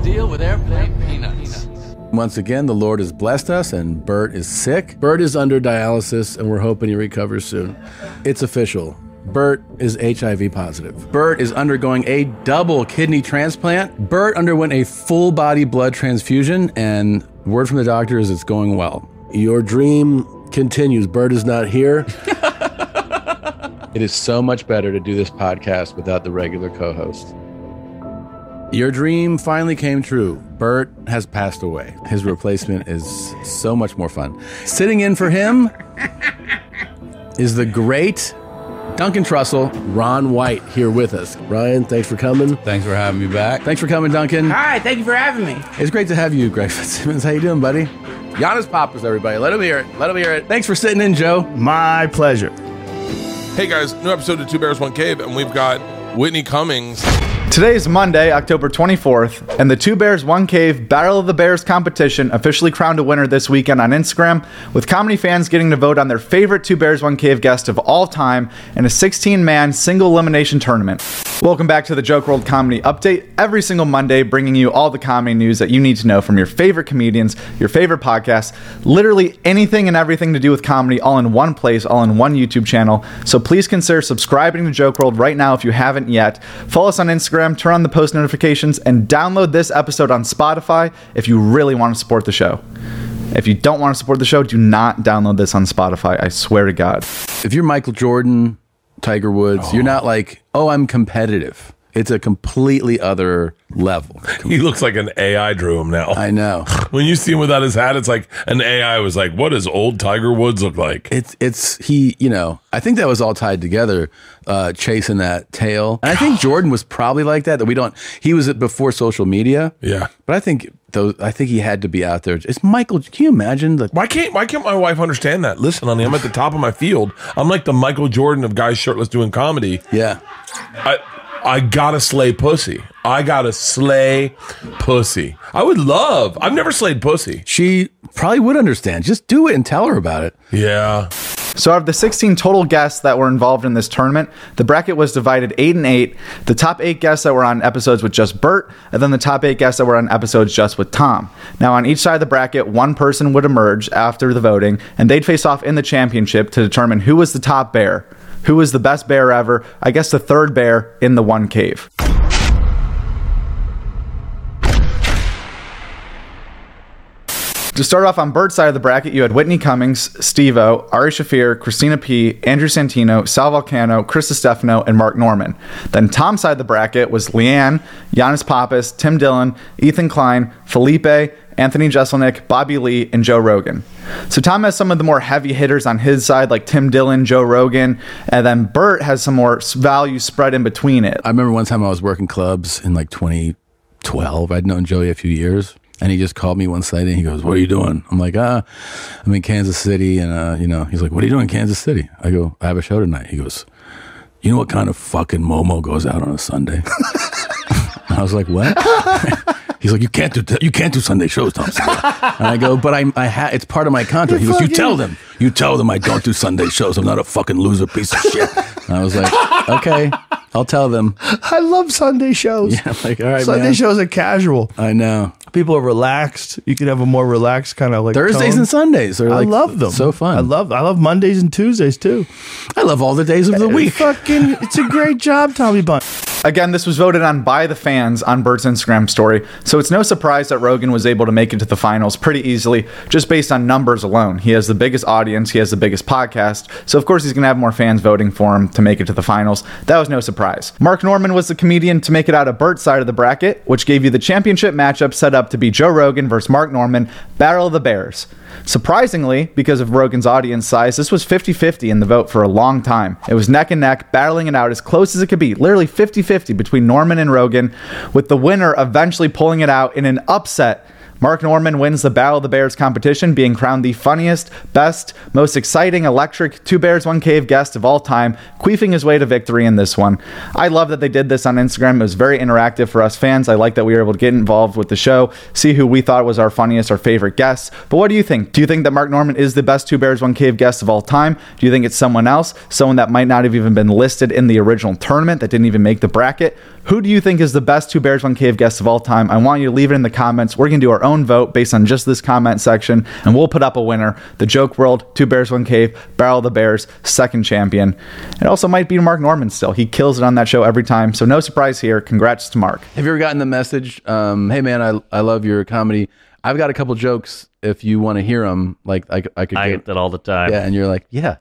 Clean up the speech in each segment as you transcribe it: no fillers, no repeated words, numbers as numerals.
deal with airplane peanuts. Once again, the Lord has blessed us, and Bert is sick. Bert is under dialysis, and we're hoping he recovers soon. It's official. Bert is HIV positive. Bert is undergoing a double kidney transplant. Bert underwent a full body blood transfusion, and word from the doctor is it's going well. Your dream continues. Bert is not here. It is so much better to do this podcast without the regular co-host. Your dream finally came true. Bert has passed away. His replacement is so much more fun. Sitting in for him is the great Duncan Trussell. Ron White here with us. Ryan, thanks for coming. Thanks for having me back. Thanks for coming, Duncan. Hi, thank you for having me. It's great to have you, Greg Fitzsimmons. How you doing, buddy? Giannis Papas, everybody. Let him hear it. Let him hear it. Thanks for sitting in, Joe. My pleasure. Hey guys, new episode of Two Bears, One Cave, and we've got Whitney Cummings. Today is Monday, October 24th, and the Two Bears, One Cave Battle of the Bears competition officially crowned a winner this weekend on Instagram, with comedy fans getting to vote on their favorite Two Bears, One Cave guest of all time in a 16-man single elimination tournament. Welcome back to the Joke World Comedy Update, every single Monday bringing you all the comedy news that you need to know from your favorite comedians, your favorite podcasts, literally anything and everything to do with comedy all in one place, all in one YouTube channel. So please consider subscribing to Joke World right now if you haven't yet. Follow us on Instagram, turn on the post notifications, and download this episode on Spotify if you really want to support the show. If you don't want to support the show, do not download this on Spotify. I swear to God. If you're Michael Jordan, Tiger Woods, you're not like, oh, I'm competitive. It's a completely other level. He looks like an AI drew him now. I know. When you see him without his hat, it's like an AI was like, what does old Tiger Woods look like? It's he, you know, I think that was all tied together, chasing that tail. And I think Jordan was probably like that he was before social media. Yeah. But I think he had to be out there. It's Michael, can you imagine? Why can't my wife understand that? Listen, honey, I'm at the top of my field. I'm like the Michael Jordan of guys shirtless doing comedy. Yeah. I gotta slay pussy. I've never slayed pussy. She probably would understand. Just do it and tell her about it. Yeah. So out of the 16 total guests that were involved in this tournament, the bracket was divided 8 and 8. The top 8 guests that were on episodes with just Bert, and then the top 8 guests that were on episodes just with Tom. Now on each side of the bracket, one person would emerge after the voting, and they'd face off in the championship to determine who was the top bear. Who was the best bear ever? I guess the third bear in the one cave. To start off on Bert's side of the bracket, you had Whitney Cummings, Steve-O, Ari Shaffir, Christina P., Andrew Santino, Sal Vulcano, Chris Stefano, and Mark Norman. Then Tom's side of the bracket was Leanne, Giannis Papas, Tim Dillon, Ethan Klein, Felipe, Anthony Jeselnik, Bobby Lee, and Joe Rogan. So Tom has some of the more heavy hitters on his side, like Tim Dillon, Joe Rogan, and then Bert has some more value spread in between it. I remember one time I was working clubs in like 2012. I'd known Joey a few years, and he just called me one Sunday, and he goes, "What are you doing?" I'm like, I'm in Kansas City, and, he's like, "What are you doing in Kansas City?" I go, "I have a show tonight." He goes, "You know what kind of fucking Momo goes out on a Sunday?" And I was like, "What?" He's like, you can't do Sunday shows, Thompson. And I go, but it's part of my contract. He goes, you tell them I don't do Sunday shows. I'm not a fucking loser piece of shit. And I was like, okay, I'll tell them. I love Sunday shows. Yeah, like, all right, Sunday shows are casual. I know. People are relaxed. You can have a more relaxed kind of like Thursdays tone. and Sundays. I love them. So fun. I love Mondays and Tuesdays too. I love all the days of the week. It's a great job, Tommy Bunn. Again, this was voted on by the fans on Bert's Instagram story, so it's no surprise that Rogan was able to make it to the finals pretty easily, just based on numbers alone. He has the biggest audience, he has the biggest podcast, so of course he's going to have more fans voting for him to make it to the finals. That was no surprise. Mark Norman was the comedian to make it out of Bert's side of the bracket, which gave you the championship matchup set up to be Joe Rogan versus Mark Norman, Battle of the Bears. Surprisingly, because of Rogan's audience size, this was 50-50 in the vote for a long time. It was neck and neck, battling it out as close as it could be, literally 50-50 between Norman and Rogan, with the winner eventually pulling it out in an upset. Mark Norman wins the Battle of the Bears competition, being crowned the funniest, best, most exciting, electric Two Bears, One Cave guest of all time, queefing his way to victory in this one. I love that they did this on Instagram. It was very interactive for us fans. I like that we were able to get involved with the show, see who we thought was our funniest, our favorite guests. But what do you think? Do you think that Mark Norman is the best Two Bears, One Cave guest of all time? Do you think it's someone else? Someone that might not have even been listed in the original tournament, that didn't even make the bracket? Who do you think is the best Two Bears, One Cave guest of all time? I want you to leave it in the comments. We're going to do our own vote based on just this comment section, and we'll put up a winner. The Joke World, Two Bears, One Cave, Barrel of the Bears, second champion. It also might be Mark Norman still. He kills it on that show every time, so no surprise here. Congrats to Mark. Have you ever gotten the message, hey man, I love your comedy. I've got a couple jokes if you want to hear them. Like I get that all the time. Yeah, and you're like, yeah.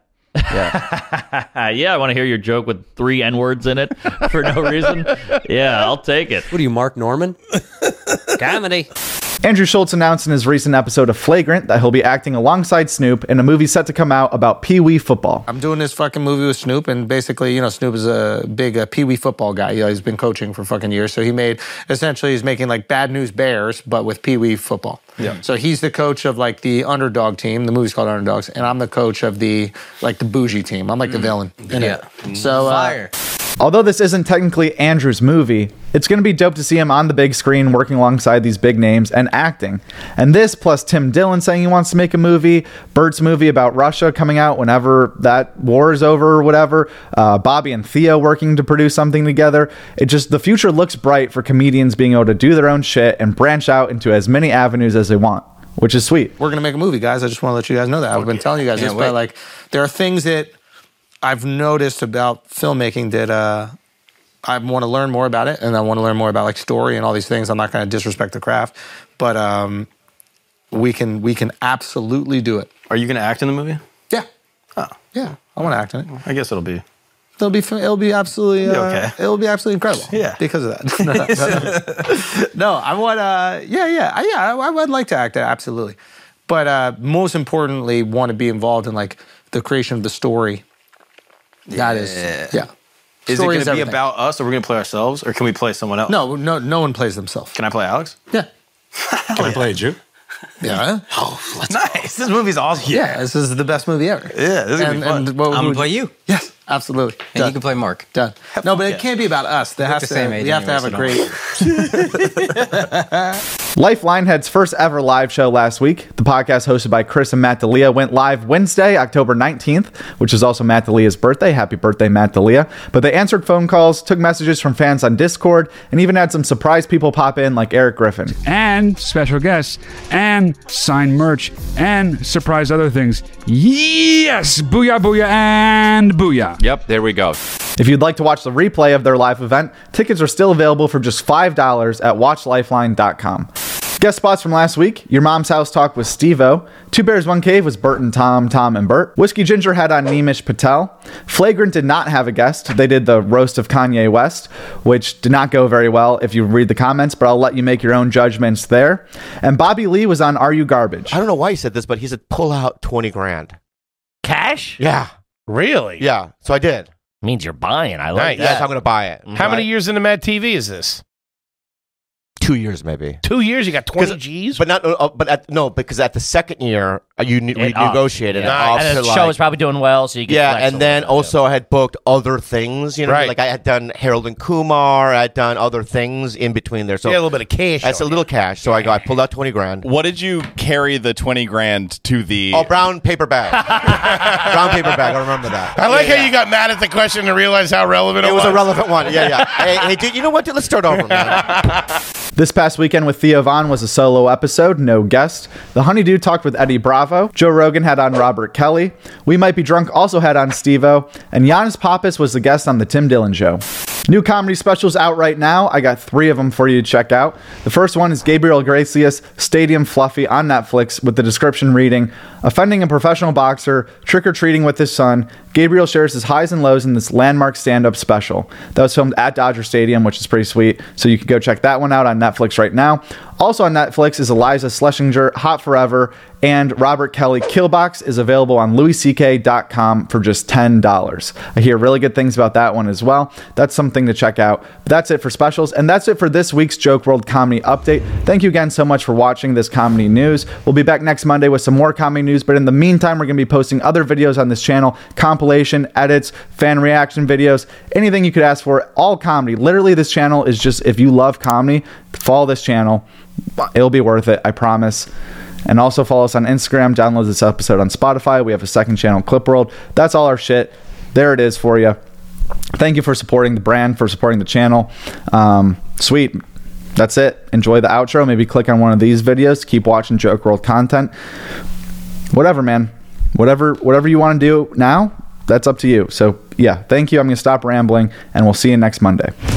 Yeah, I want to hear your joke with 3 N-words in it for no reason. Yeah, I'll take it. What are you, Mark Norman? Comedy. Andrew Schultz announced in his recent episode of Flagrant that he'll be acting alongside Snoop in a movie set to come out about Pee Wee football. I'm doing this fucking movie with Snoop, and basically, Snoop is a big Pee Wee football guy. He's been coaching for fucking years, so he's making like Bad News Bears, but with Pee Wee football. Yeah. So he's the coach of like the underdog team. The movie's called Underdogs, and I'm the coach of the bougie team. I'm like the villain in it. So Fire. Although this isn't technically Andrew's movie, it's going to be dope to see him on the big screen working alongside these big names and acting. And this, plus Tim Dillon saying he wants to make a movie, Bert's movie about Russia coming out whenever that war is over or whatever, Bobby and Theo working to produce something together. The future looks bright for comedians being able to do their own shit and branch out into as many avenues as they want, which is sweet. we're going to make a movie, guys. I just want to let you guys know that. I've been telling you guys this, but like there are things that I've noticed about filmmaking that I want to learn more about it, and I want to learn more about like story and all these things. I'm not going to disrespect the craft, but we can absolutely do it. Are you going to act in the movie? Yeah. Oh. Yeah, I want to act in it. I guess it'll be Absolutely okay. It'll be absolutely incredible. Yeah. Because of that. No, I want I would like to act, absolutely. But most importantly, want to be involved in like the creation of the story. That is, yeah. Is it going to be about us, or we're going to play ourselves, or can we play someone else? No one plays themselves. Can I play Alex? Yeah. Can I play you? Yeah. Oh, that's nice. This movie's awesome. Yeah, this is the best movie ever. Yeah, this is going to be fun. I'm going to play you. Yes, absolutely. And Done. you can play Mark. Done. No, but it can't be about us. We have to have a great... Lifeline had its first ever live show last week. The podcast hosted by Chris and Matt D'Elia went live Wednesday, October 19th, which is also Matt D'Elia's birthday. Happy birthday, Matt D'Elia. But they answered phone calls, took messages from fans on Discord, and even had some surprise people pop in like Eric Griffin. And special guests, and signed merch, and surprise other things. Yes! Booyah, booyah, and booyah. Yep, there we go. If you'd like to watch the replay of their live event, tickets are still available for just $5 at watchlifeline.com. Guest spots from last week: Your Mom's House Talk with Steve-O. Two Bears, One Cave was Bert and Tom, Tom and Bert. Whiskey Ginger had on Neemish Patel. Flagrant did not have a guest. They did the roast of Kanye West, which did not go very well if you read the comments, but I'll let you make your own judgments there. And Bobby Lee was on Are You Garbage? I don't know why he said this, but he said pull out 20 grand. Cash? Yeah. Really? Yeah. So I did. Means you're buying. I like Nice. that. Yes, I'm going to buy it. How many years into Mad TV is this? 2 years, maybe. 2 years? You got 20 G's? But because at the second year, you renegotiated it off and to the show was probably doing well, so you could flex and a then little bit, also I had booked other things, Right. like I had done Harold and Kumar, I had done other things in between there. So You got a little bit of cash. That's a little cash. So I pulled out 20 grand. What did you carry the 20 grand to the... Oh, brown paper bag. Brown paper bag. I remember that. I like how you got mad at the question and realized how relevant it was. It was a relevant one. Yeah. Hey, dude, you know what? Let's start over, man. This past weekend with Theo Von was a solo episode, no guest. The Honeydew talked with Eddie Bravo. Joe Rogan had on Robert Kelly. We Might Be Drunk also had on Steve-O. And Giannis Pappas was the guest on The Tim Dillon Show. New comedy specials out right now. I got 3 of them for you to check out. The first one is Gabriel Iglesias' Stadium Fluffy on Netflix, with the description reading, offending a professional boxer, trick-or-treating with his son, Gabriel shares his highs and lows in this landmark stand-up special. That was filmed at Dodger Stadium, which is pretty sweet, so you can go check that one out on Netflix right now. Also on Netflix is Eliza Schlesinger, Hot Forever, and Robert Kelly, Killbox, is available on louisck.com for just $10. I hear really good things about that one as well. That's something to check out. But that's it for specials, and that's it for this week's Joke World Comedy Update. Thank you again so much for watching this comedy news. We'll be back next Monday with some more comedy news, but in the meantime, we're going to be posting other videos on this channel, compilation, edits, fan reaction videos, anything you could ask for, all comedy. Literally, this channel is just, if you love comedy, follow this channel. It'll be worth it, I promise. And also follow us on Instagram, download this episode on Spotify. We have a second channel, Clip World. That's all our shit. There it is for you. thank you for supporting the brand, for supporting the channel. Sweet. That's it. Enjoy the outro. Maybe click on one of these videos. Keep watching Joke World content. Whatever, man. Whatever you want to do now, that's up to you. So, yeah, thank you. I'm going to stop rambling, and we'll see you next Monday.